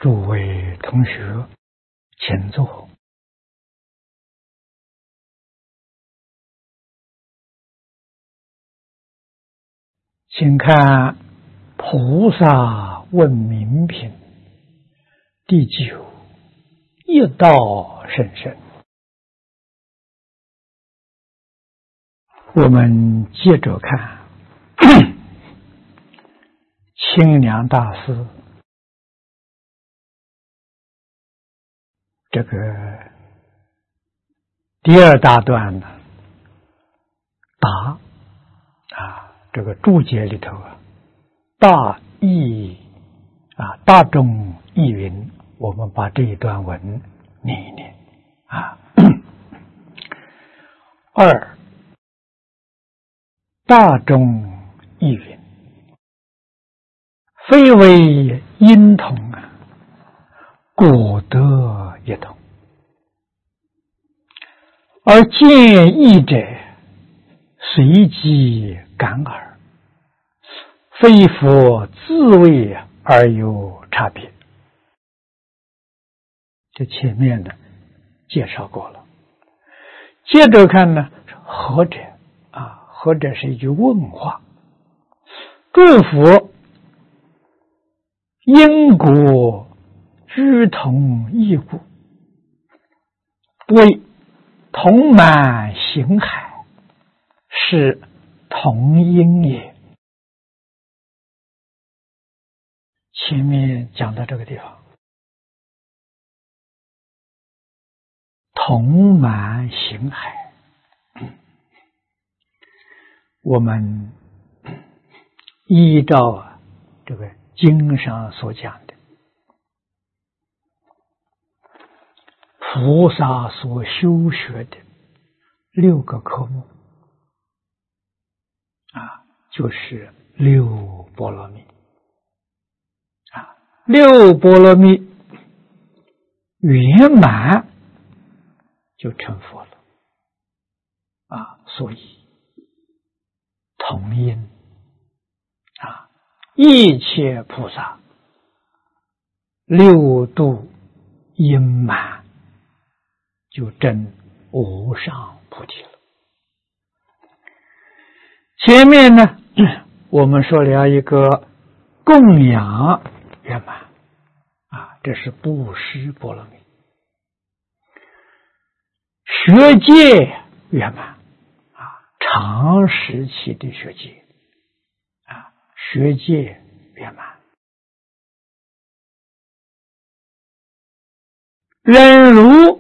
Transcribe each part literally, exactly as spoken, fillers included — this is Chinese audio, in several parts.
诸位同学，请坐。请看《菩萨问名品》第九，一道甚深。我们接着看清凉大师这个第二大段呢，答啊，这个注解里头啊，大义啊，大众义云，我们把这一段文念一念啊。二，大众义云，非为因同啊，果得一同，而见义者随机感耳，非佛自谓而有差别。这前面的介绍过了。接着看呢，何者啊？何者是一句问话。诸佛因果居同异故，为同满行海，是同因也。前面讲到这个地方，同满行海，我们依照啊这个经上所讲的，菩萨所修学的六个科目啊，就是六波罗蜜啊，六波罗蜜圆满就成佛了啊，所以同因啊，一切菩萨六度因满，就证无上菩提了。前面呢，我们说了一个供养圆满啊，这是布施波罗蜜。学戒圆满啊，长时期的学戒啊，学戒圆满。忍辱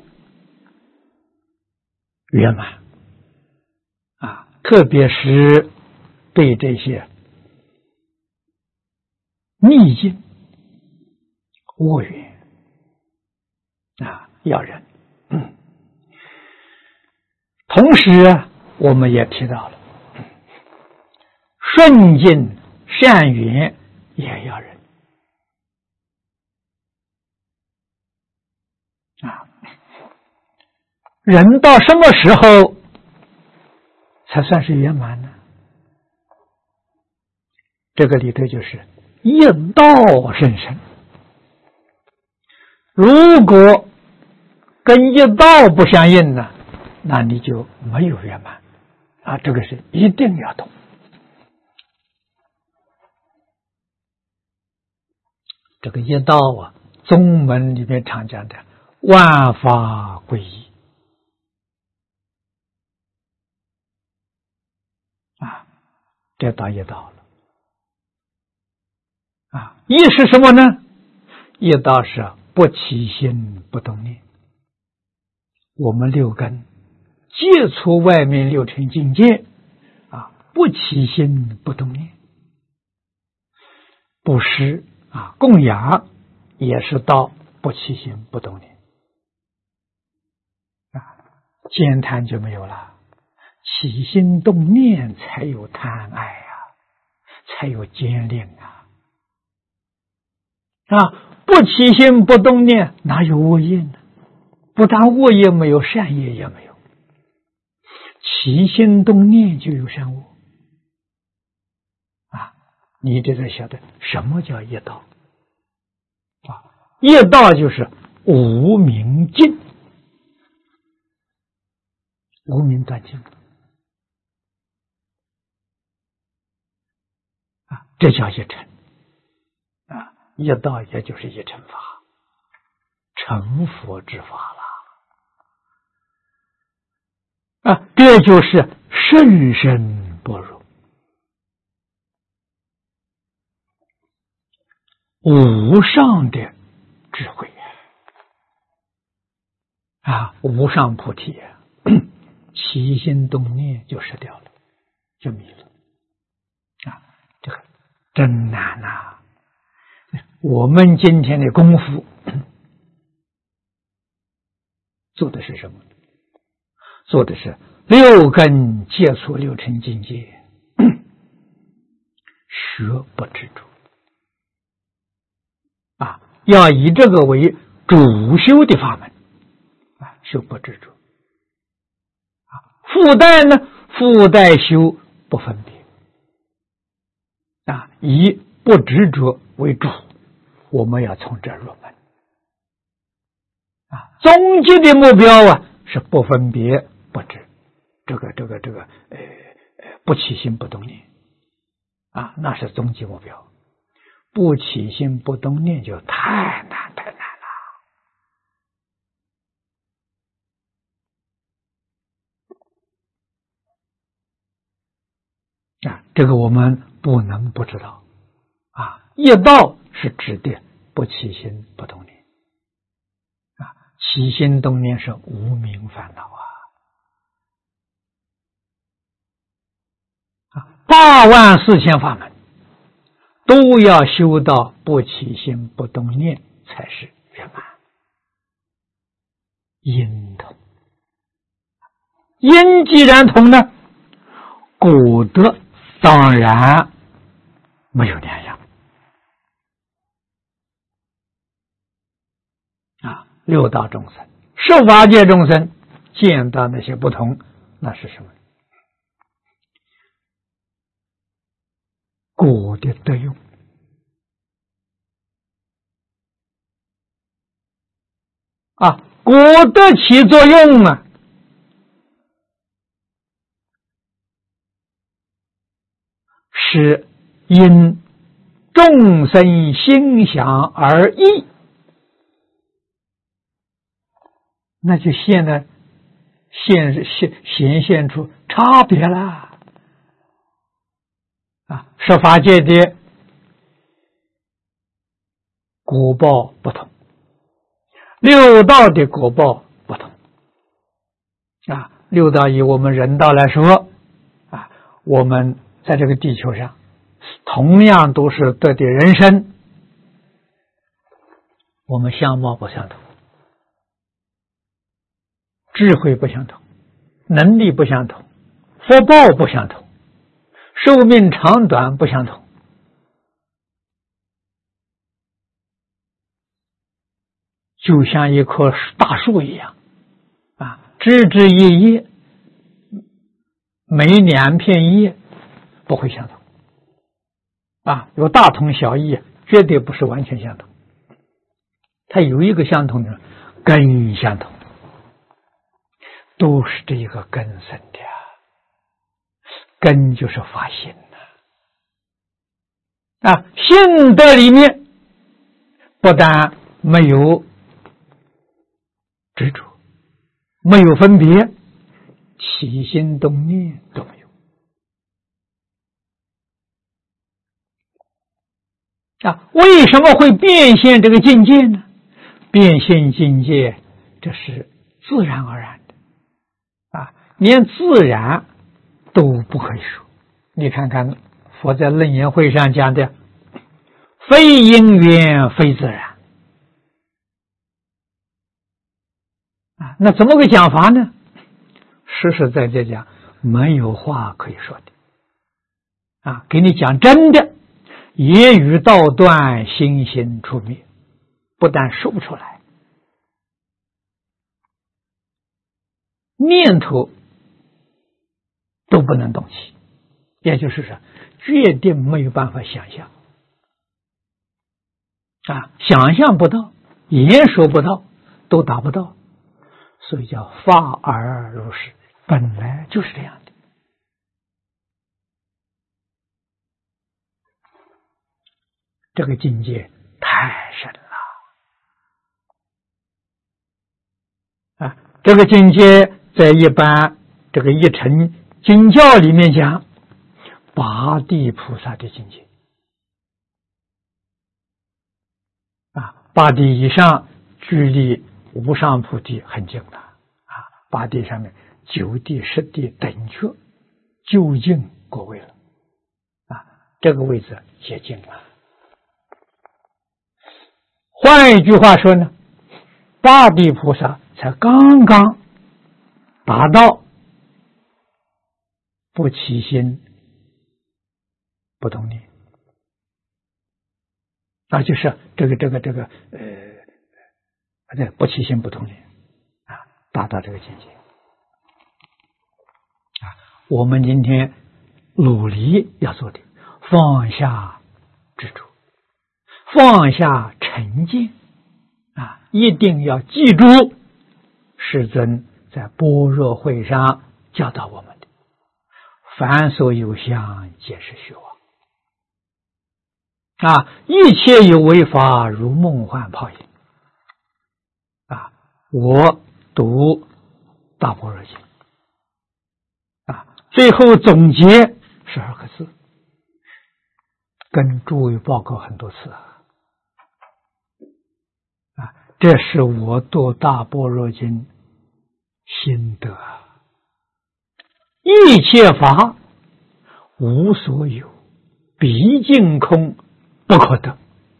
圆满啊，特别是对这些逆境恶缘啊要忍。嗯，同时我们也提到了顺境善缘也要忍啊，人到什么时候才算是圆满呢？这个里头就是一道甚深。如果跟一道不相应呢，那你就没有圆满啊！这个是一定要懂。这个一道啊，宗门里面常讲的万法归一啊，这道一道了啊。一是什么呢？一道是不起心不动念。我们六根接触外面六尘境界啊，不起心不动念。布施啊，供养也是道不起心不动念啊，慳贪就没有了。起心动念才有贪爱啊，才有坚定啊啊！不起心不动念，哪有恶业呢？不但恶业没有，善业也没有。起心动念就有善恶啊！你这才晓得什么叫一道啊！ 业道就是无明尽，无明断尽啊，这叫一乘啊，业道也就是一乘法，成佛之法了啊，这就是甚深般若，无上的智慧啊，无上菩提啊，起心动念就失掉了，就迷了啊，这个真难呐、啊！我们今天的功夫做的是什么？做的是六根接触六尘境界，学不执着啊，要以这个为主修的法门啊，修不执着啊。附带呢，附带修不分别啊，以不执着为主，我们要从这入门啊。终极的目标啊，是不分别不执，这个这个这个呃呃不起心不动念啊，那是终极目标。不起心不动念就太难太难了啊！这个我们不能不知道啊。业道是指的不起心不动念啊，起心动念是无明烦恼啊。啊，八万四千法门都要修到不起心不动念才是圆满。因同，因既然同呢，果德当然没有两样啊。六道众生、十法界众生见到那些不同，那是什么？果的德用啊，果德起作用啊，是因众生心想而异，那就现了现现显现出差别啦。啊，十法界的果报不同，六道的果报不同啊。六道以我们人道来说啊，我们在这个地球上同样都是得的人身，我们相貌不相同，智慧不相同，能力不相同，福报不相同，寿命长短不相同，就像一棵大树一样啊，枝枝叶叶，每两片叶不会相同啊，有大同小异，绝对不是完全相同。它有一个相同的根相同，都是这一个根生的，根就是发心啊，性德里面不但没有执着，没有分别，起心动念都没有啊。为什么会变现这个境界呢？变现境界，这是自然而然的啊，连自然都不可以说。你看看佛在楞严会上讲的，非因缘非自然啊，那怎么个讲法呢？实实在在讲，没有话可以说的啊，给你讲真的，言语道断，心行出灭，不但说不出来，念头都不能动起，也就是说，决定没有办法想象啊，想象不到， 言说不到，都达不到，所以叫法而如是，本来就是这样的。这个境界太深了啊！这个境界在一般这个一乘经教里面讲，八地菩萨的境界啊，八地以上距离无上菩提很近了啊，八地上面九地十地等觉就近果位了啊，这个位置接近了。换一句话说呢，八地菩萨才刚刚达到不起心不动念，啊，就是这个这个这个呃，对，不起心不动念啊，达到这个境界啊。我们今天努力要做的，放下执着，放下成见啊，一定要记住世尊在般若会上教导我们的，凡所有相皆是虚妄啊，一切有为法如梦幻泡影啊。我读大般若经啊，最后总结十二个字，跟诸位报告很多次啊。啊，这是我读大般若经心得，一切法无所有，毕竟空，不可得。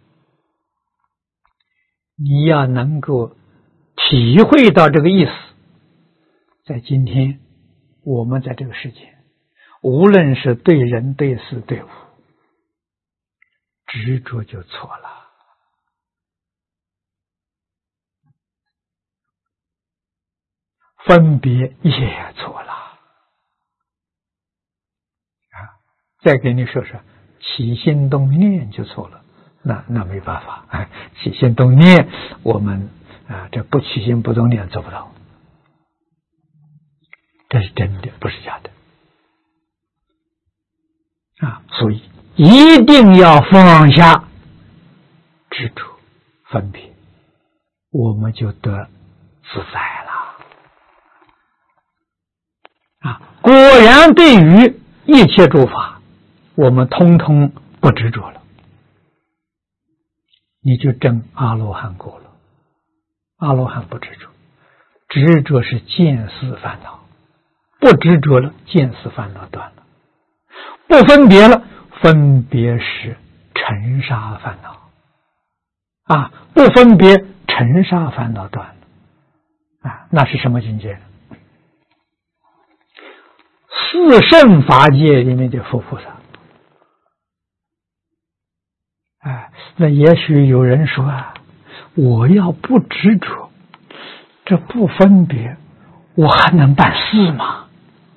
你要能够体会到这个意思，在今天我们在这个世界，无论是对人对事对物，执着就错了，分别也错了啊！再给你说说，起心动念就错了，那那没办法，哎，起心动念，我们啊，这不起心不动念做不到，这是真的，不是假的啊！所以一定要放下执着分别，我们就得自在了。啊，果然对于一切诸法，我们通通不执着了，你就证阿罗汉果了。阿罗汉不执着，执着是见思烦恼，不执着了，见思烦恼断了，不分别了，分别是尘沙烦恼啊，不分别尘沙烦恼断了啊，那是什么境界呢？四圣法界里面的佛菩萨。哎，那也许有人说啊，我要不执着，这不分别，我还能办事吗？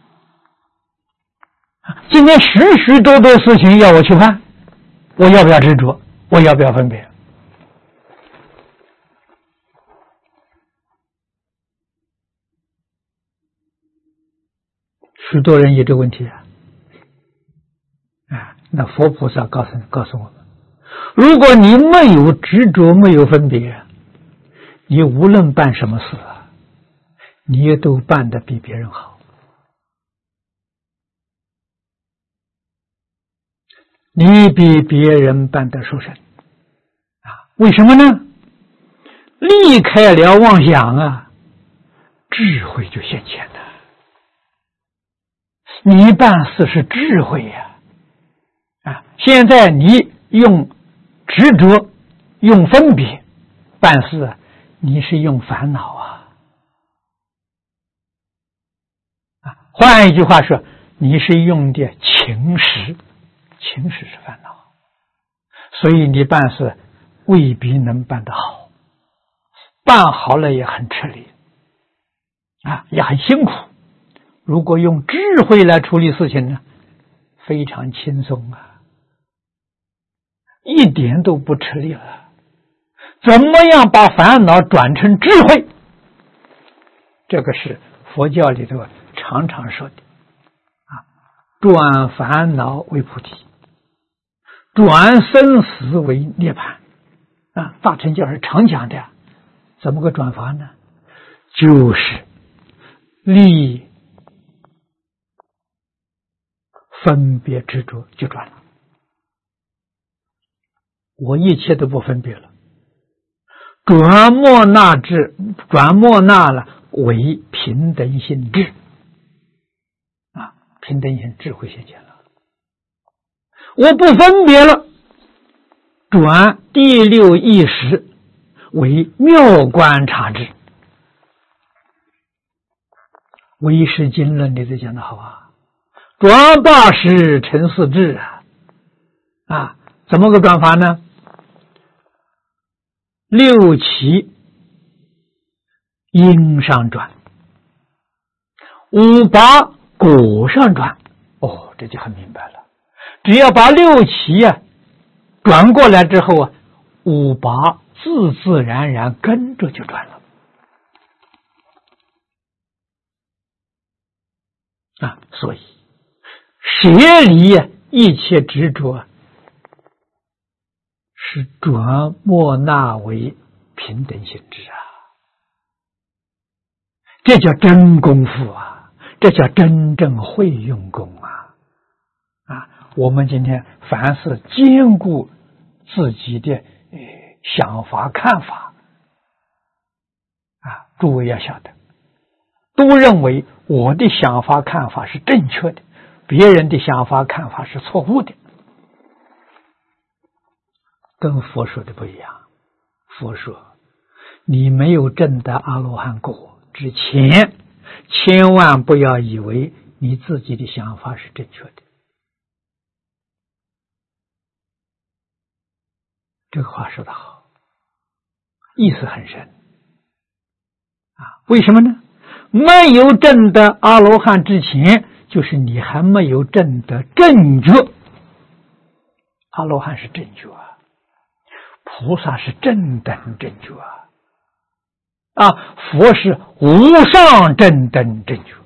今天许许多多事情要我去办，我要不要执着？我要不要分别？许多人有这个问题啊，啊，那佛菩萨告诉告诉我们，如果你没有执着，没有分别，你无论办什么事啊，你也都办得比别人好。你比别人办得殊胜啊？为什么呢？离开了妄想啊，智慧就现前了。你办事是智慧呀，啊！现在你用执着、用分别办事，你是用烦恼啊！啊，换一句话说，你是用的情识，情识是烦恼，所以你办事未必能办得好，办好了也很吃力，啊，也很辛苦。如果用智慧来处理事情呢，非常轻松啊，一点都不吃力了。 怎么样把烦恼转成智慧？这个是佛教里头常常说的啊，转烦恼为菩提，转生死为涅槃啊。大乘教是常讲的，怎么个转法呢？就是离分别执着就转了，我一切都不分别了，转莫那智，转莫那了为平等性智啊，平等性智慧现前了，我不分别了，转第六意识为妙观察智。唯识经论里头讲的好啊，转八识成四智啊，啊，怎么个转法呢？六起因上转，五八果上转。哦，这就很明白了。只要把六起啊转过来之后啊，五八自自然然跟着就转了。啊，所以舍离一切执着是转莫那为平等性质啊，这叫真功夫啊，这叫真正会用功啊！啊，我们今天凡是兼顾自己的呃想法看法啊，诸位要晓得，都认为我的想法看法是正确的，别人的想法看法是错误的，跟佛说的不一样。佛说你没有证得阿罗汉果之前，千万不要以为你自己的想法是正确的。这个话说得好，意思很深啊！为什么呢？没有证得阿罗汉之前，就是你还没有证得正觉。阿罗汉是正觉啊，菩萨是正等正觉啊，啊，佛是无上正等正觉。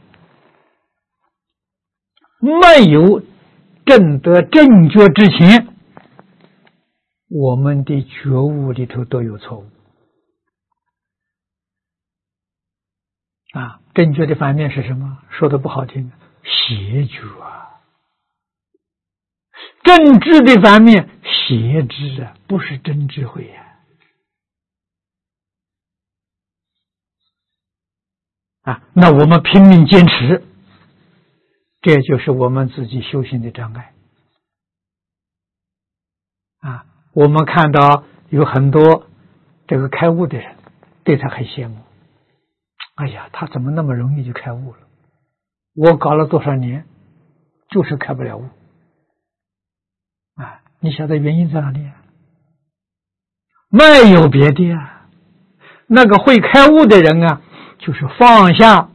没有证得正觉之前，我们的觉悟里头都有错误啊。正确的反面是什么？说的不好听，邪觉啊。正知的反面，邪知啊，不是真智慧呀。啊，那我们拼命坚持，这就是我们自己修行的障碍啊。我们看到有很多这个开悟的人，对他很羡慕。哎呀，他怎么那么容易就开悟了？我搞了多少年，就是开不了悟。啊，你晓得原因在哪里啊？没有别的啊，那个会开悟的人啊，就是放下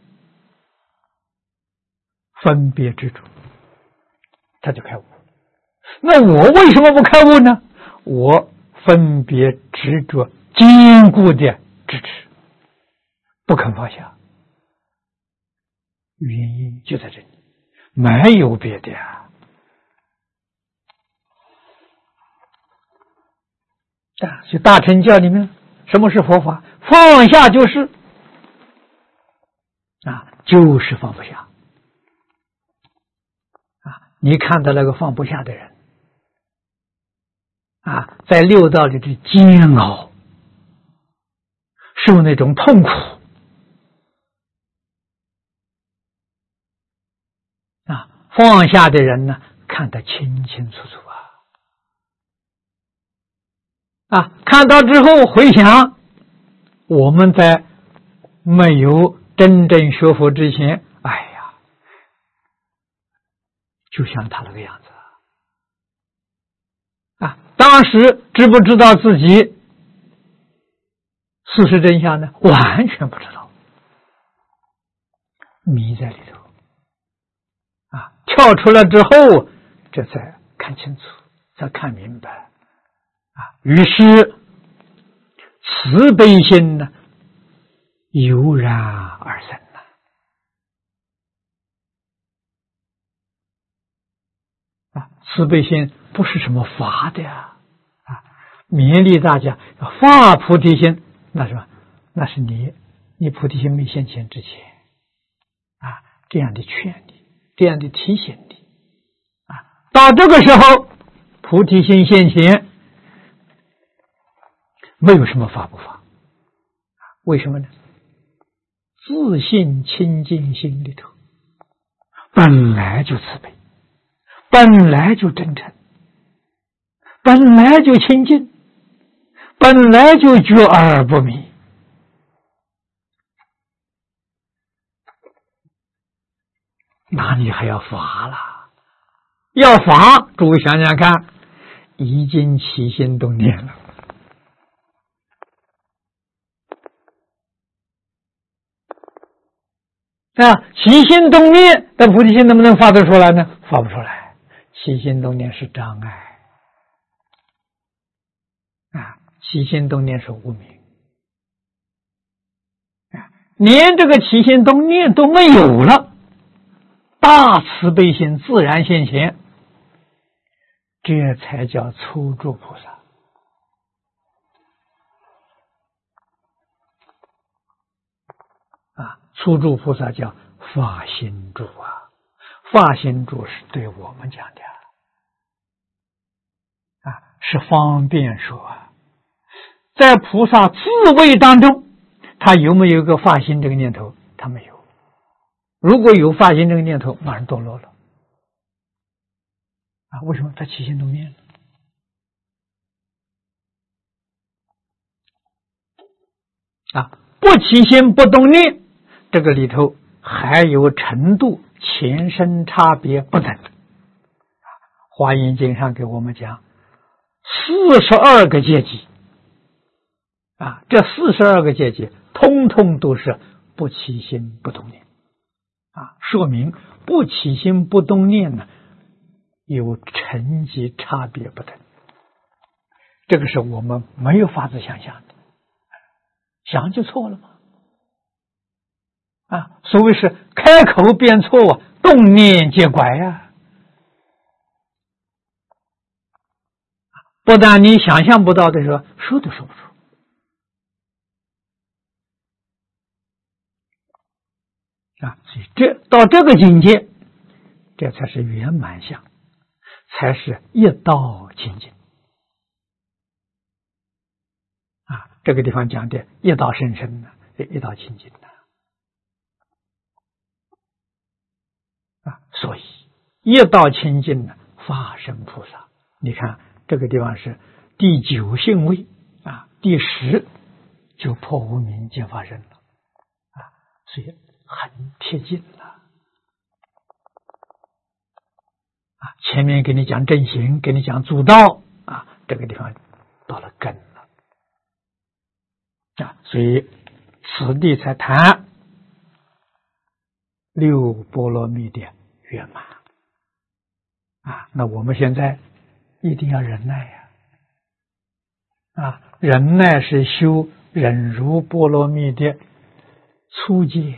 分别执着，他就开悟。那我为什么不开悟呢？我分别执着坚固的支持，不肯放下，原因就在这里，没有别的啊。啊，所以大乘教里面，什么是佛法？放下就是啊，就是放不下啊。你看到那个放不下的人啊，在六道里的煎熬，受那种痛苦啊，放下的人呢，看得清清楚楚啊。啊，看到之后回想，我们在没有真正学佛之前，哎呀，就像他那个样子啊！当时知不知道自己事实真相呢？完全不知道，迷在里头啊！跳出来之后，这才看清楚，才看明白。啊，于是慈悲心呢，油然而生呐。啊，慈悲心不是什么法的呀，啊，勉励大家要发菩提心，那什么？那是你你菩提心没现前之前，啊，这样的劝你，这样的提醒你，啊，到这个时候，菩提心现前，没有什么法不法，为什么呢？自信清净心里头本来就慈悲，本来就真诚，本来就清净，本来就觉而不迷。哪里还要法了？要法，诸位想想看，已经起心动念了。啊，起心动念，但菩提心能不能发得出来呢？发不出来。起心动念是障碍，啊，起心动念是无明，啊，连这个起心动念都没有了，大慈悲心自然现前，这才叫初住菩萨。啊，初住菩萨叫发心住啊，发心住是对我们讲的啊，是方便说啊。在菩萨自位当中，他有没有一个发心这个念头？他没有。如果有发心这个念头，马上堕落了啊！为什么？他起心动念了啊！不起心不动念，这个里头还有程度前生差别不等。华严经上给我们讲四十二个阶级啊，这四十二个阶级通通都是不起心不动念啊，说明不起心不动念呢，有层级差别不等。这个是我们没有法子想象的，想就错了嘛。啊，所谓是开口便错啊，动念皆拐呀。不但你想象不到的时候，说都说不出。啊，所以这到这个境界，这才是圆满相，才是一道清净。啊，这个地方讲的一道甚深呢，一道清净呢。啊，所以一道清净呢，法身菩萨。你看这个地方是第九性位啊，第十就破无明见法身了啊，所以很贴近了啊。前面给你讲正行，给你讲主道啊，这个地方到了根了啊，所以此地才谈六波罗蜜的圆满啊。那我们现在一定要忍耐呀！啊，忍耐是修忍辱波罗蜜的初阶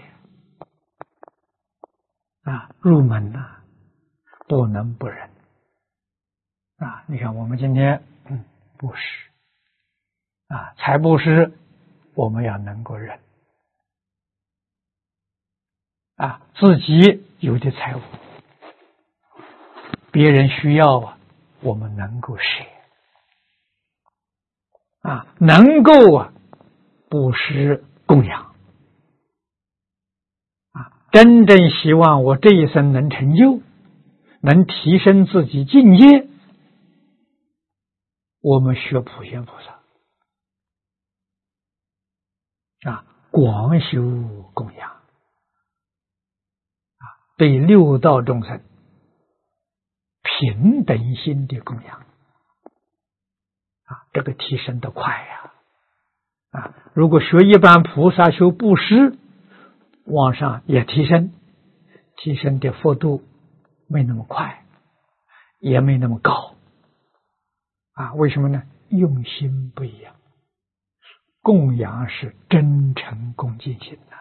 啊，入门呐、啊，不能不忍啊！你看我们今天嗯布施啊，财布施我们要能够忍啊，自己有的财物，别人需要啊，我们能够舍啊，能够啊布施供养啊，真正希望我这一生能成就，能提升自己境界，我们学普贤菩萨啊，广修供养啊，对六道众生平等心的供养啊，这个提升的快呀！啊，如果学一般菩萨修布施，往上也提升，提升的幅度没那么快，也没那么高啊。为什么呢？用心不一样， 供养是真诚恭敬心呐。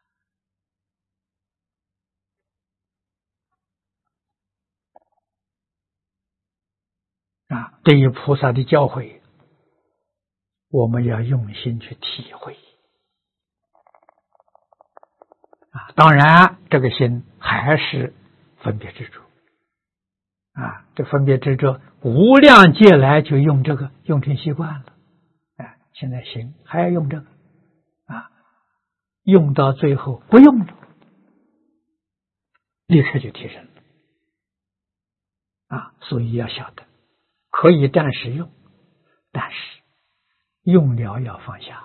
啊，对于菩萨的教诲，我们要用心去体会。啊，当然，这个心还是分别执着。啊，这分别执着，无量劫来就用这个，用成习惯了。哎，现在行，还要用这个。啊，用到最后不用了，立刻就提升了。啊，所以要晓得，可以暂时用，但是用了要放下。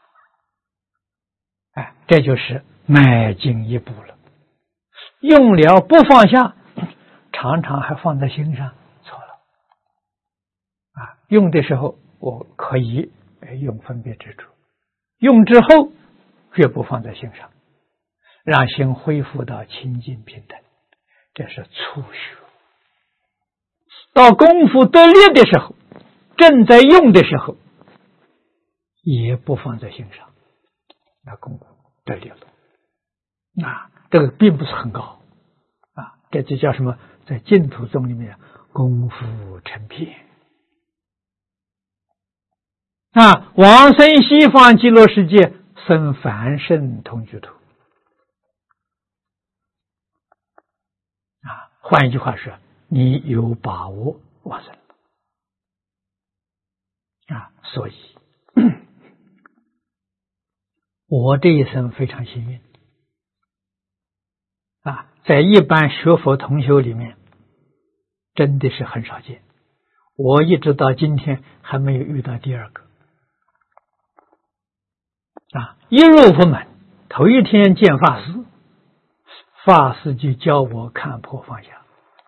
哎，这就是迈进一步了。用了不放下，常常还放在心上，错了。啊，用的时候我可以用分别执着，用之后绝不放在心上，让心恢复到清净平等，这是初学。到功夫得力的时候，正在用的时候，也不放在心上，那功夫得力了。啊，这个并不是很高啊，这就叫什么？在净土宗里面，功夫成片啊，往生西方极乐世界，生凡圣同居土啊。换一句话说，你有把握往生啊。所以，我这一生非常幸运啊，在一般学佛同修里面，真的是很少见。我一直到今天还没有遇到第二个啊！一入佛门，头一天见法师，法师就教我看破放下。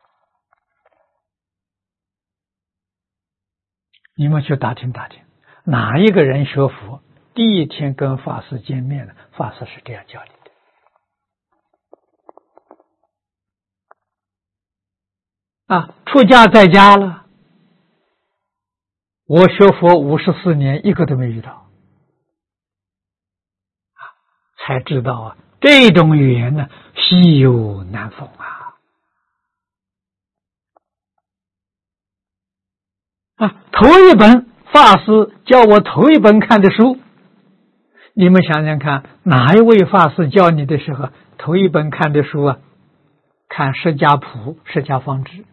你们去打听打听，哪一个人学佛第一天跟法师见面了，法师是这样教你的。啊，出家在家了，我学佛五十四年，一个都没遇到，啊，才知道啊，这种语言呢，稀有难逢啊！啊，头一本法师教我头一本看的书，你们想想看，哪一位法师教你的时候，头一本看的书啊？看《释迦谱》《释迦方志》。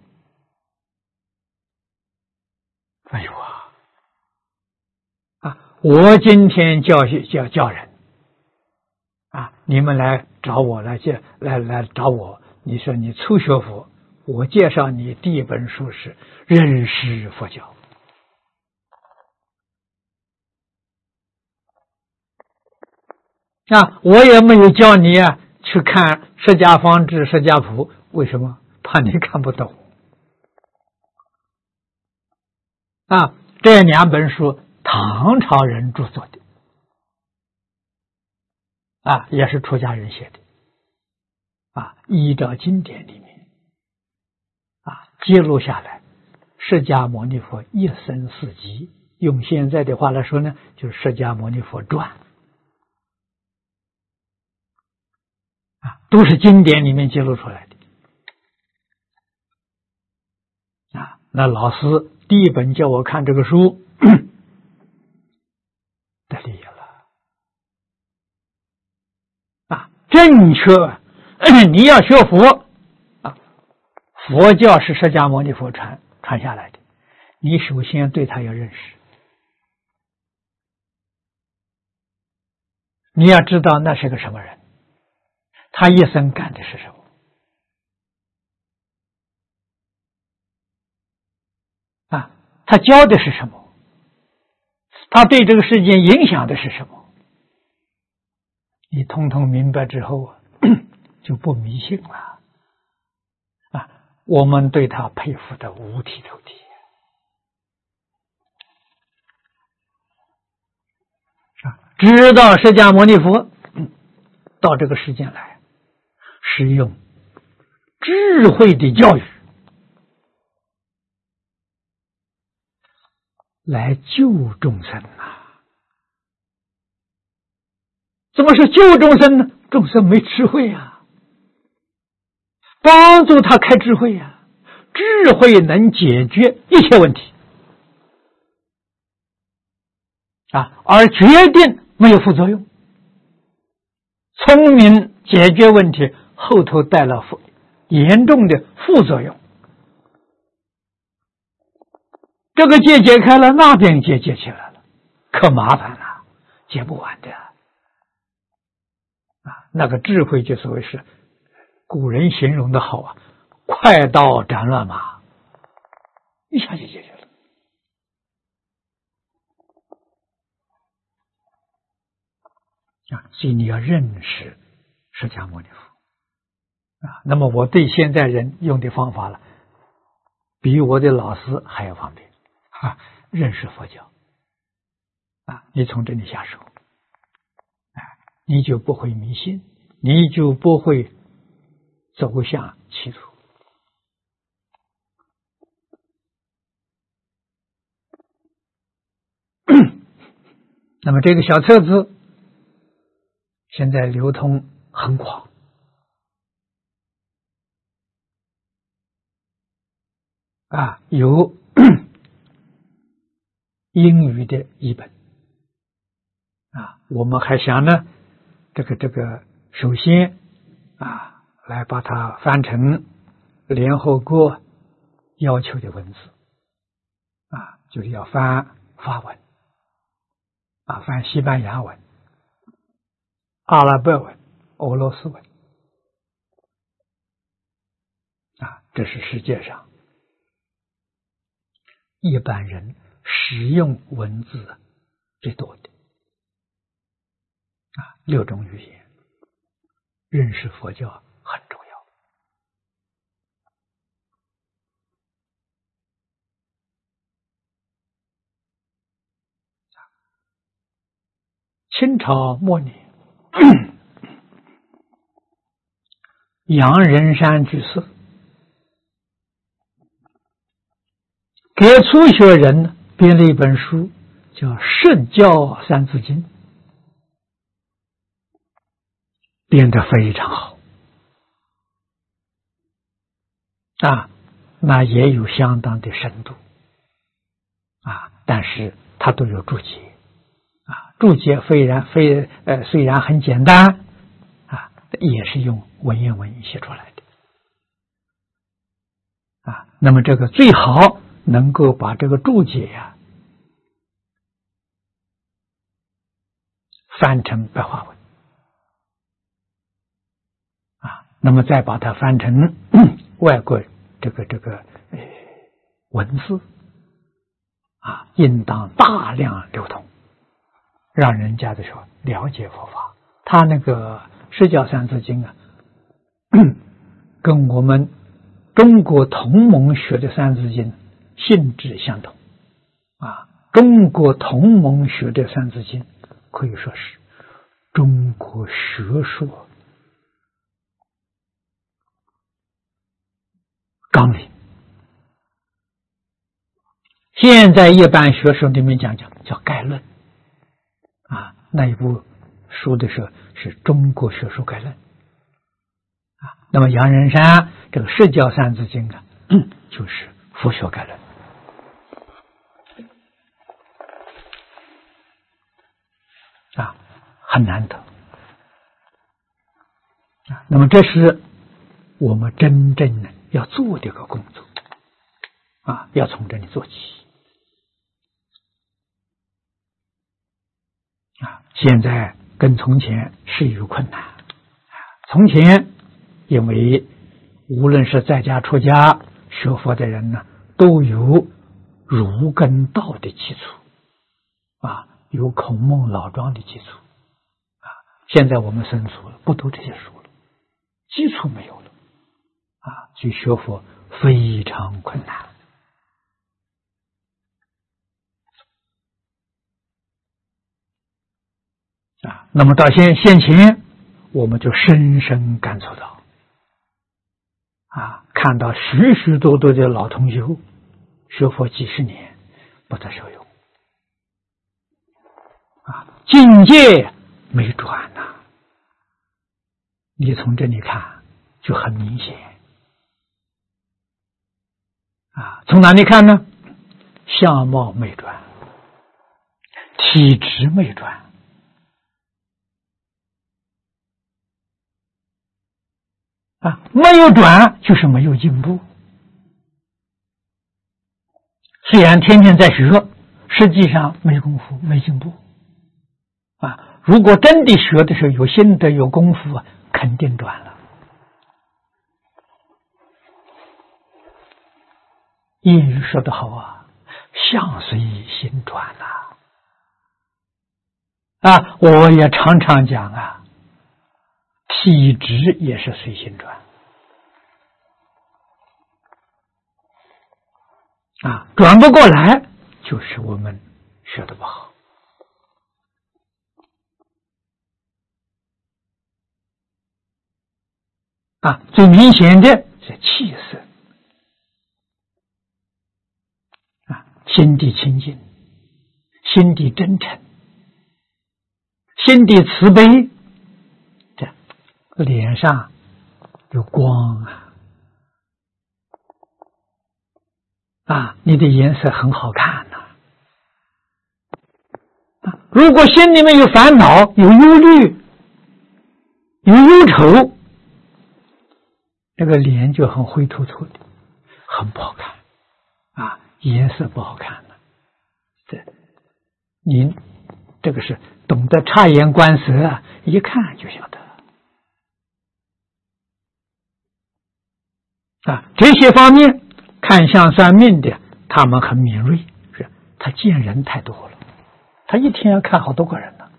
哎呦啊！啊，我今天教教教人啊，你们来找我来介来来找我，你说你初学佛，我介绍你第一本书是《认识佛教》啊，我也没有教你啊去看《释迦方志》《释迦谱》，为什么？怕你看不懂啊。这两本书唐朝人著作的啊，也是出家人写的啊，依照经典里面啊记录下来，释迦牟尼佛一生四集，用现在的话来说呢，就是释迦牟尼佛传啊，都是经典里面记录出来的啊。那老师第一本叫我看这个书得力了啊，正确你要学佛啊，佛教是释迦牟尼佛传传下来的，你首先对他要认识，你要知道那是个什么人，他一生干的是什么啊？他教的是什么？他对这个世界影响的是什么？你通通明白之后啊，就不迷信了啊！我们对他佩服的五体投地啊！知道释迦牟尼佛到这个世间来，是用智慧的教育来救众生啊！ 怎么是救众生呢？众生没智慧呀，帮助他开智慧呀，智慧能解决一切问题啊，而决定没有副作用。聪明解决问题，后头带了严重的副作用。这个结解开了，那边结解起来了，可麻烦了，解不完的啊。那个智慧就所谓是古人形容的好啊，快刀斩乱麻，一下就解决了。啊，所以你要认识释迦牟尼佛啊。那么我对现在人用的方法了，比我的老师还要方便啊。认识佛教啊，你从这里下手，啊，你就不会迷信，你就不会走向歧途。那么这个小册子现在流通很广啊，有英语的译本啊，我们还想呢，这个这个首先啊，来把它翻成联合国要求的文字啊，就是要翻法文啊，翻西班牙文、阿拉伯文、俄罗斯文啊，这是世界上一般人使用文字最多的啊，六种语言，认识佛教很重要。清朝末年，杨仁山居士给初学人编了一本书，叫《释教三字经》，编得非常好啊，那也有相当的深度啊，但是它都有注解啊，注解虽然非呃虽然很简单啊，也是用文言文写出来的啊。那么这个最好能够把这个注解呀、啊、翻成白话文啊，那么再把它翻成外国这个这个呃文字啊，应当大量流通，让人家的时候了解佛法。他那个释教三字经啊，跟我们中国同盟学的三字经性质相同啊。中国同盟学的三字经可以说是中国学术纲领。现在一般学术里面讲讲叫概论啊，那一部书的时候是中国学术概论啊。那么杨仁山这个释教三字经啊，就是佛学概论啊，很难得啊。那么这是我们真正的要做这个工作啊，要从这里做起啊。现在跟从前是有困难，从前因为无论是在家出家学佛的人呢，都有儒根道的基础啊，有孔孟老庄的基础啊。现在我们生疏了，不读这些书了，基础没有了啊，所以学佛非常困难啊。那么到现现前，我们就深深感受到啊，看到许许多多的老同修学佛几十年不得受用啊，境界没转呐、啊。你从这里看就很明显啊。从哪里看呢？相貌没转，体质没转啊，没有转就是没有进步。虽然天天在学，实际上没功夫，没进步啊。如果真的学的时候有心得有功夫啊，肯定转了。谚语说得好啊，相随心转呐。啊，我也常常讲啊，体质也是随心转啊，转不过来就是我们学的不好啊。最明显的是气色啊，心地清净，心地真诚，心地慈悲，这脸上有光啊啊，你的颜色很好看呐、啊。如果心里面有烦恼、有忧虑、有忧愁，这个脸就很灰秃秃的，很不好看啊，颜色不好看了。这，您这个是懂得察言观色，一看就晓得啊。这些方面。看相算命的，他们很敏锐，是他见人太多了，他一天要看好多个人呢，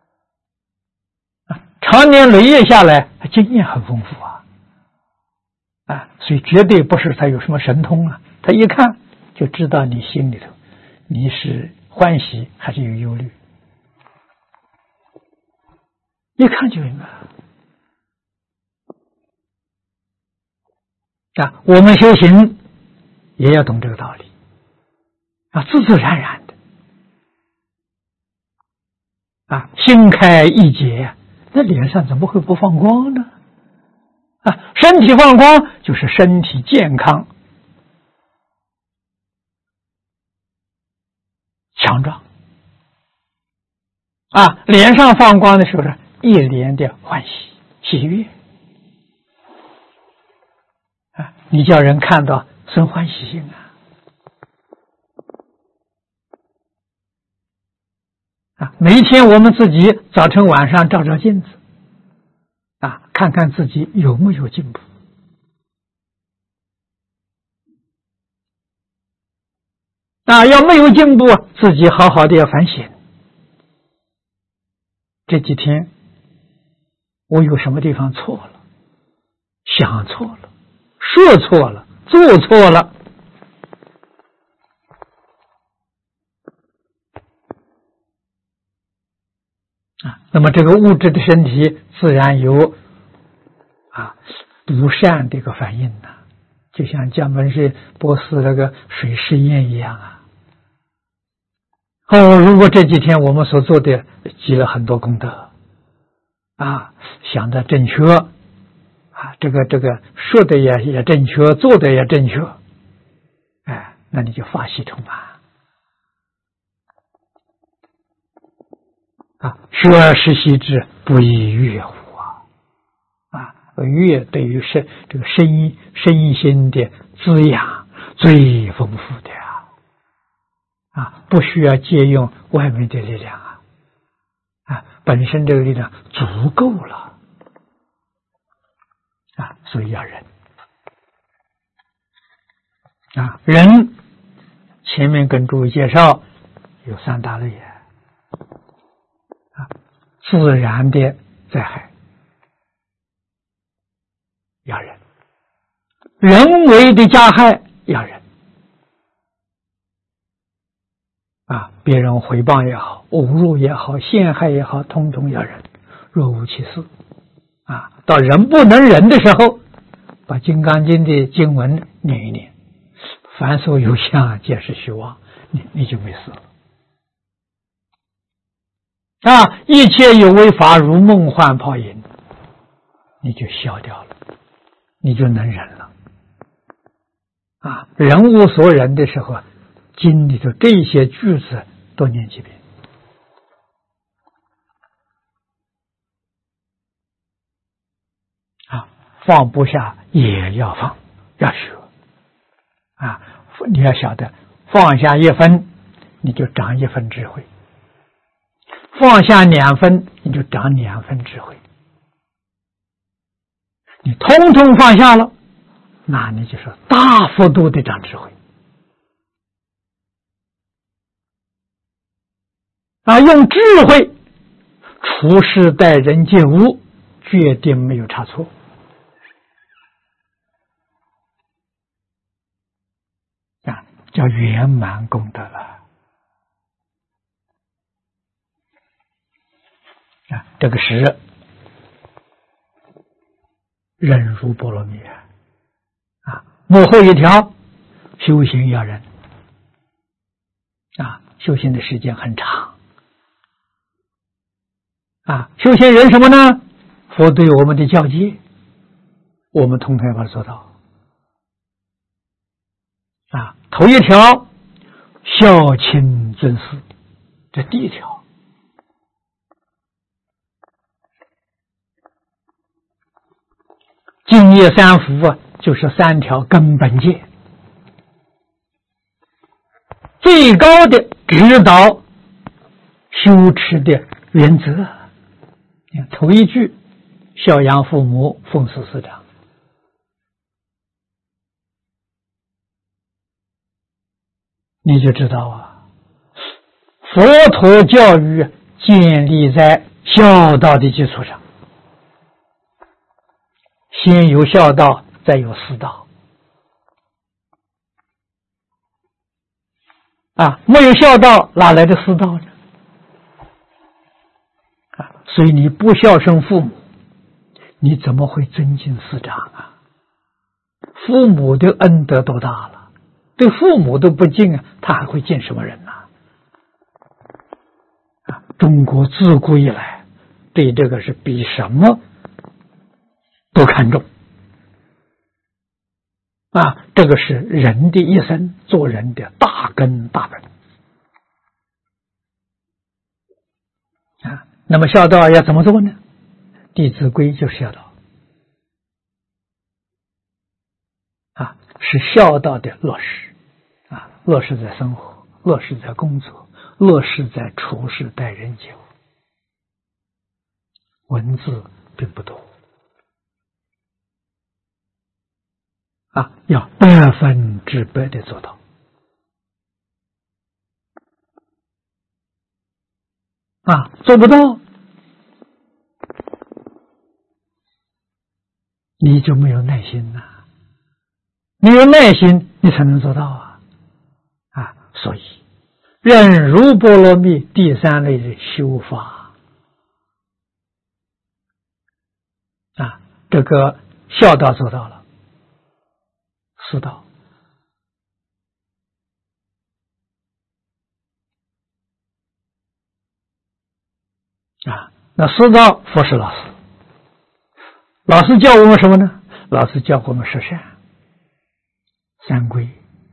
啊，常年累月下来，他经验很丰富啊，啊，所以绝对不是他有什么神通啊，他一看就知道你心里头你是欢喜还是有忧虑，一看就明白啊。我们修行。也要懂这个道理啊，自自然然的啊，心开意解，那脸上怎么会不放光呢？啊，身体放光就是身体健康强壮啊，脸上放光的时候是一脸的欢喜喜悦啊，你叫人看到生欢喜心啊！啊，每一天我们自己早晨晚上照照镜子，啊，看看自己有没有进步。啊，要没有进步，自己好好的要反省。这几天我有什么地方错了？想错了，说错了。做错了啊，那么这个物质的身体自然有啊不善的一个反应呢、啊，就像江本是波斯那个水试验一样啊。哦，如果这几天我们所做的积了很多功德啊，想的正确。啊，这个这个说的也也正确，做的也正确，哎，那你就法喜充满啊！学而时习之，不亦说乎啊！啊，乐对于身这个身身心的滋养最丰富的啊！啊，不需要借用外面的力量啊！啊，本身这个力量足够了。啊，所以要忍啊！忍，前面跟诸位介绍有三大类啊，自然的灾害要忍，人为的加害要忍啊！别人诽谤也好，侮辱也好，陷害也好，通通要忍，若无其事。啊，到人不能忍的时候，把《金刚经》的经文念一念，凡所有相，皆是虚妄，你你就没事了。 啊，一切有为法如梦幻泡影，你就消掉了，你就能忍了。啊，人无所忍的时候，经里头这些句子多念几遍。啊，放不下也要放，要学。啊，你要晓得，放下一分，你就长一分智慧；放下两分，你就长两分智慧。你通通放下了，那你就是大幅度的长智慧。啊，用智慧处事待人接物，决定没有差错。啊，叫圆满功德了。啊，这个是忍辱波罗蜜啊，幕后一条，修行要忍啊，修行的时间很长啊，修行忍什么呢？佛对我们的教诫，我们通通要把它做到啊。头一条，孝亲尊师，这第一条。净业三福啊，就是三条根本戒，最高的指导修持的原则。你看头一句，孝养父母，奉事师长，你就知道啊，佛陀教育建立在孝道的基础上。先有孝道，再有师道啊！没有孝道，哪来的师道呢？啊！所以你不孝顺父母，你怎么会尊敬师长啊？父母的恩德多大了，对父母都不敬啊，他还会敬什么人呢？啊！中国自古以来对这个是比什么都看重啊！这个是人的一生做人的大根大本啊。那么孝道要怎么做呢？弟子规就是孝道啊，是孝道的落实啊，落实在生活，落实在工作，落实在处事待人接物。文字并不多啊，要百分之百的做到啊，做不到你就没有耐心了、啊，你有耐心你才能做到啊啊！所以忍辱波罗蜜第三类的修法啊，这个孝道做到了，师道啊，那师道佛是老师，老师教我们什么呢？老师教我们十善、三规、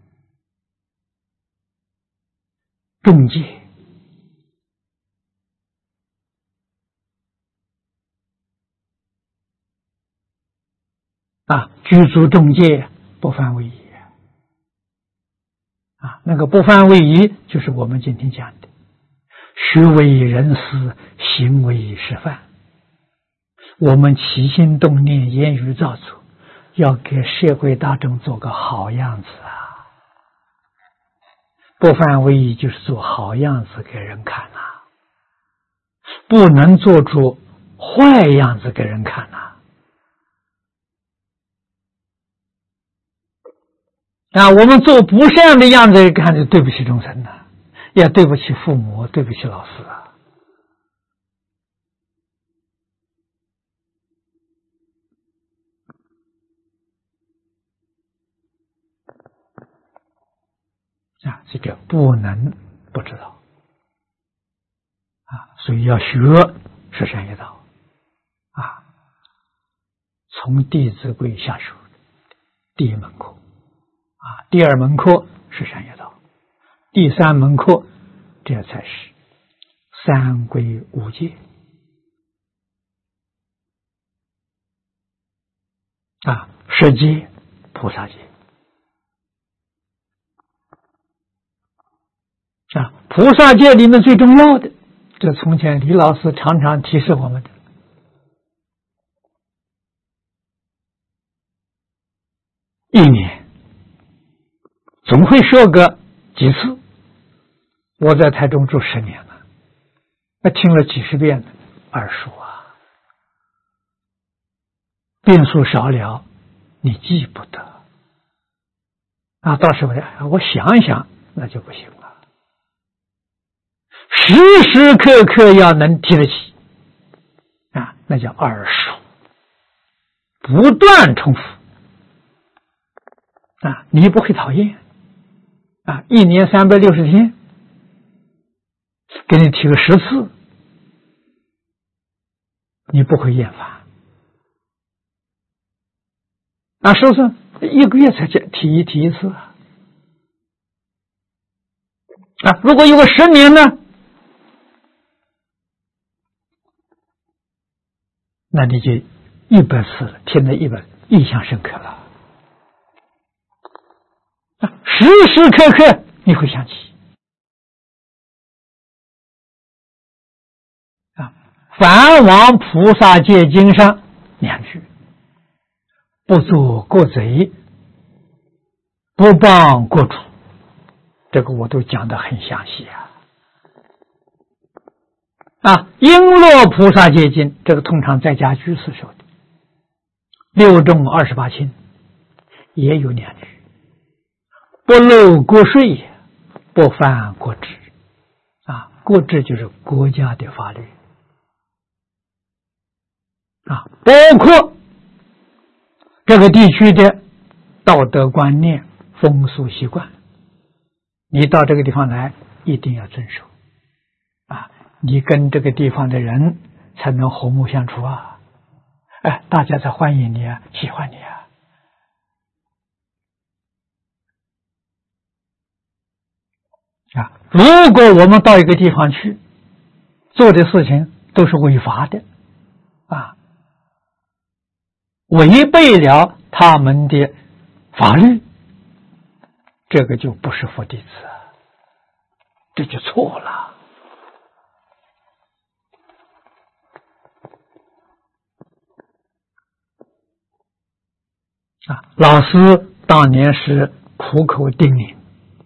众戒啊，居足众戒，不犯违仪啊。那个不犯违仪，就是我们今天讲的学为人师，行为示范。我们起心动念、言语造作，要给社会大众做个好样子啊！不犯违仪就是做好样子给人看啊，不能做出坏样子给人看啊！啊，我们做不善的样子看就对不起众生啊，也对不起父母，对不起老师啊！啊，这个不能不知道啊！ 所以要学十善业道啊，从《弟子规》下手，第一门课啊，第二门课十善业道，第三门课这才是三规五戒啊，十戒、菩萨戒啊，菩萨戒里面最重要的，这从前李老师常常提示我们的，一年总会说个几次。我在台中住十年了，那听了几十遍的耳熟啊，遍数少了，你记不得啊。到时候我想一想，那就不行了。时时刻刻要能提得起啊，那叫耳熟，不断重复啊，你不会讨厌啊。一年三百六十天，给你提个十次，你不会厌烦啊。是不是一个月才提一提一次啊？啊，如果有个十年呢？那你就一百次了，听得一百印象深刻了啊！时时刻刻你会想起啊，《梵王菩萨戒经》上两句：不做国贼，不帮国主，这个我都讲得很详细啊。啊，璎珞菩萨戒经，这个通常在家居士说的，六中二十八亲也有两句：不漏国税，不犯国制。啊，国制就是国家的法律啊，包括这个地区的道德观念、风俗习惯，你到这个地方来一定要遵守啊。你跟这个地方的人才能和睦相处啊！哎，大家才欢迎你啊，喜欢你啊！啊，如果我们到一个地方去做的事情都是违法的啊，违背了他们的法律，这个就不是佛弟子，这就错了。啊，老师当年是苦口叮咛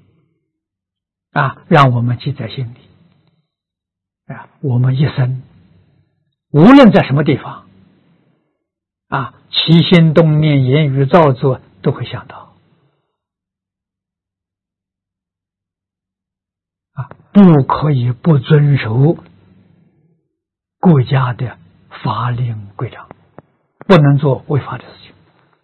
啊，让我们记在心里啊，我们一生无论在什么地方啊，起心动念、言语造作都会想到啊，不可以不遵守国家的法令规章，不能做违法的事情。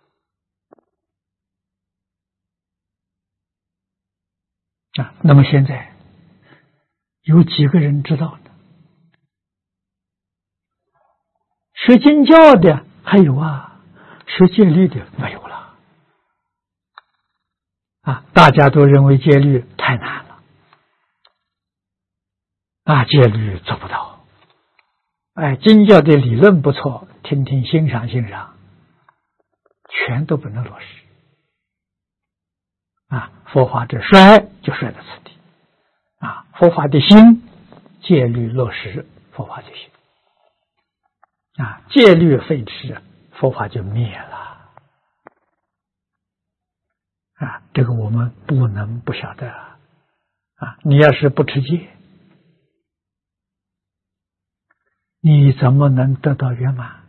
啊，那么现在有几个人知道呢？学经教的还有啊，学戒律的没有了。啊，大家都认为戒律太难了，啊，戒律做不到。哎，经教的理论不错，听听欣赏欣赏，全都不能落实。啊，佛法这衰就衰在此地啊！佛法的心，戒律落实，佛法就行啊！戒律废止，佛法就灭了啊！这个我们不能不晓得啊！你要是不持戒，你怎么能得到圆满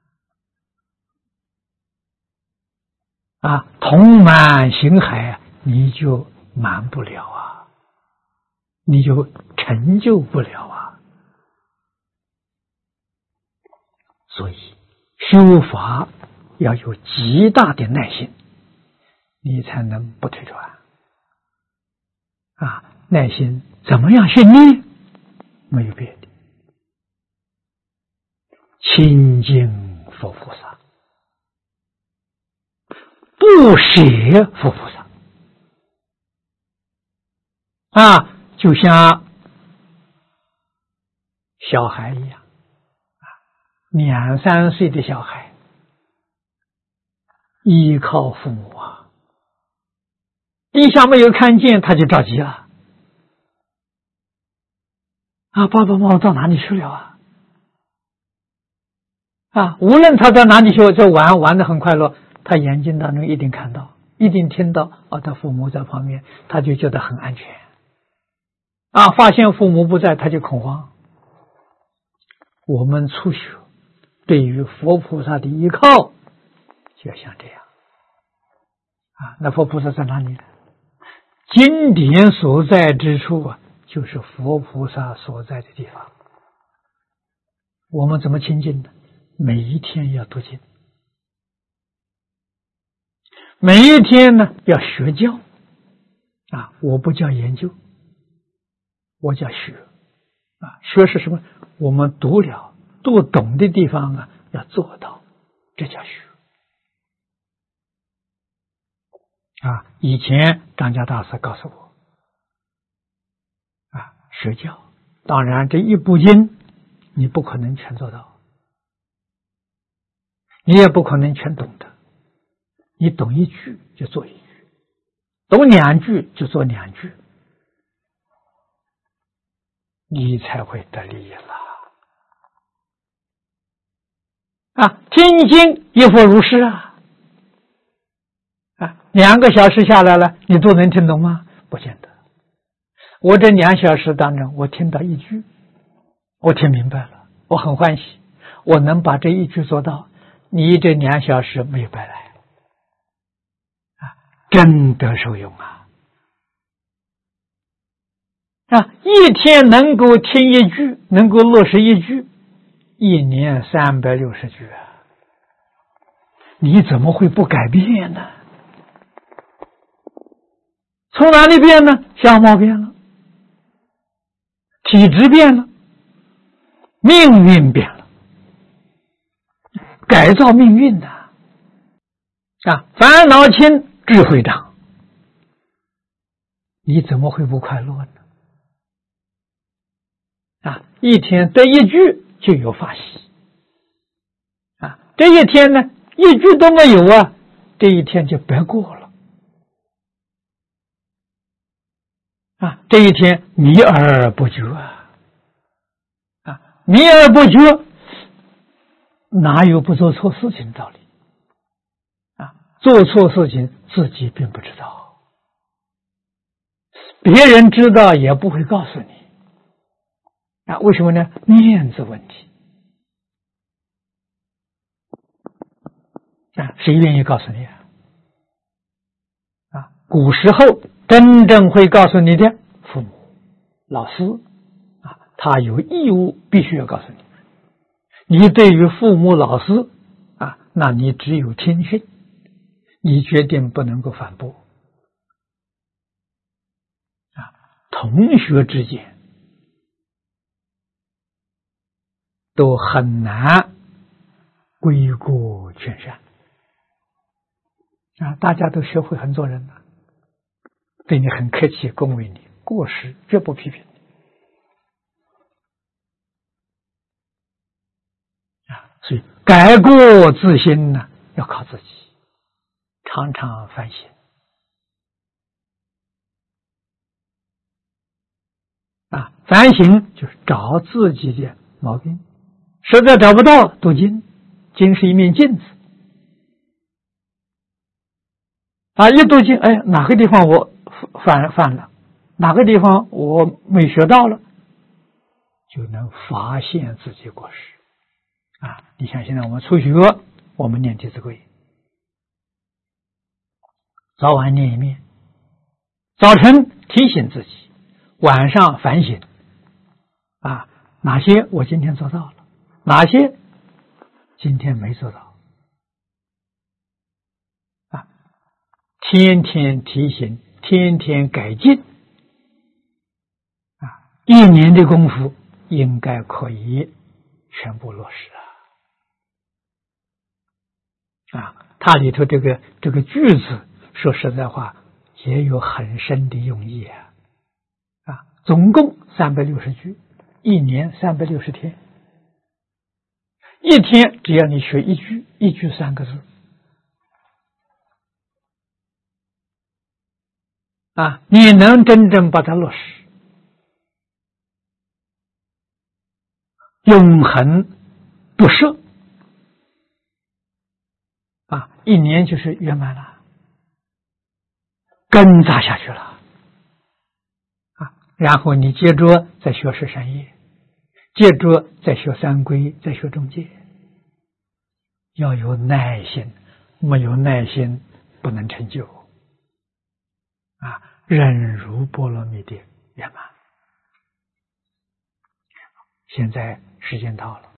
啊？同满行海，你就满不了啊，你就成就不了啊。所以修法要有极大的耐心，你才能不退转啊。耐心怎么样训练？没有别的亲近佛菩萨，不舍佛菩萨啊，就像小孩一样，两三岁的小孩依靠父母啊，一下没有看见他就着急了啊！爸爸妈妈到哪里去了啊？啊，无论他到哪里去，在玩玩得很快乐，他眼睛当中一定看到，一定听到啊，他父母在旁边，他就觉得很安全啊。发现父母不在，他就恐慌。我们初学对于佛菩萨的依靠，就要像这样啊。那佛菩萨在哪里呢？经典所在之处啊，就是佛菩萨所在的地方。我们怎么亲近呢？每一天要读经，每一天呢要学教啊。我不叫研究，我叫学啊。学是什么？我们读了读懂的地方啊，要做到，这叫学啊。以前张家大师告诉我啊，学教，当然这一部经你不可能全做到，你也不可能全懂得。你懂一句就做一句，懂两句就做两句，你才会得利益了啊！听经亦复如是啊！啊，两个小时下来了，你都能听懂吗？不见得。我这两小时当中，我听到一句，我听明白了，我很欢喜，我能把这一句做到，你这两小时没有白来啊，真得受用啊！啊，一天能够听一句，能够落实一句，一年三百六十句啊！你怎么会不改变呢？从哪里变呢？相貌变了，体质变了，命运变了，改造命运的啊！烦恼轻，智慧长，你怎么会不快乐呢？啊，一天得一句就有法喜啊！这一天呢，一句都没有啊，这一天就白过了啊！这一天迷而不觉啊！啊，迷而不觉，哪有不做错事情的道理啊？做错事情自己并不知道，别人知道也不会告诉你啊？为什么呢？面子问题啊！谁愿意告诉你啊？啊，古时候真正会告诉你的父母、老师啊，他有义务必须要告诉你。你对于父母、老师啊，那你只有听训，你决定不能够反驳啊。同学之间都很难归过全善啊！大家都学会很做人了，对你很客气，恭维你，过失绝不批评啊！所以改过自新呢，要靠自己，常常反省啊！反省就是找自己的毛病，实在找不到，读经，经是一面镜子啊！一读经，哎，哪个地方我犯犯了，哪个地方我没学到了，就能发现自己过失啊！你像现在我们初学，我们念《弟子规》，早晚念一面，早晨提醒自己，晚上反省啊，哪些我今天做到了，哪些今天没做到啊？天天提醒，天天改进啊！一年的功夫应该可以全部落实啊！ 啊，它里头这个这个句子，说实在话，也有很深的用意啊。啊，总共三百六十句，一年三百六十天，一天只要你学一句，一句三个字。啊，你能真正把它落实，永恒不赦啊，一年就是圆满了，根扎下去了啊。然后你接着再学十善业，接着再学三归，再学中戒，要有耐心，没有耐心不能成就啊。忍辱波罗蜜的圆满。现在时间到了。